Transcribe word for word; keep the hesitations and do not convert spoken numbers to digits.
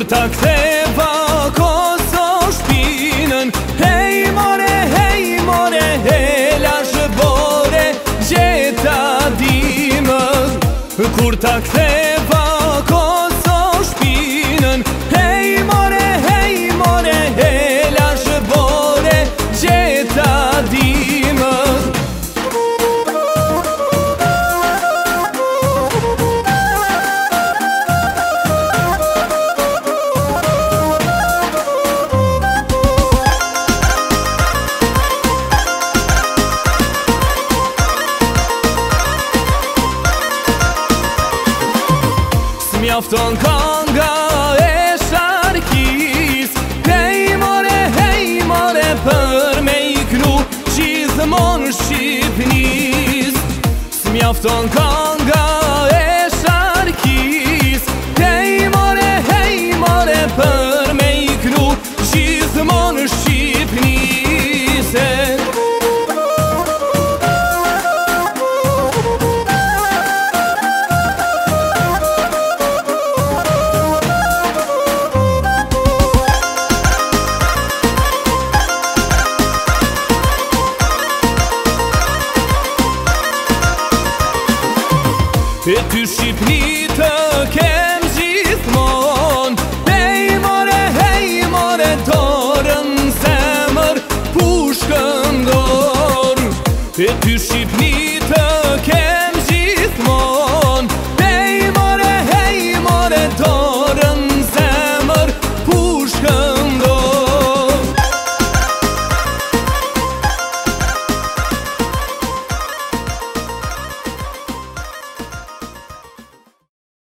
ta ktheva koso shpinën, hej more, hej more, hela shëbore, gjeta dimën. Kur ta ktheva koso shpinën, hej more, hej more, hela shëbore, gjeta dimën. Mjafton kanga e sharkis, hej more, hej more, për me i kru gjithmon Shqipnis. S'mjafton kanga e sharkis, hej more, hej more, për me i kru gjithmon Shqipnis. E ty Shqipni të kem gjithmon, hej more, hej more, dorën zemër, pushkën dorë. E ty Shqipni të kem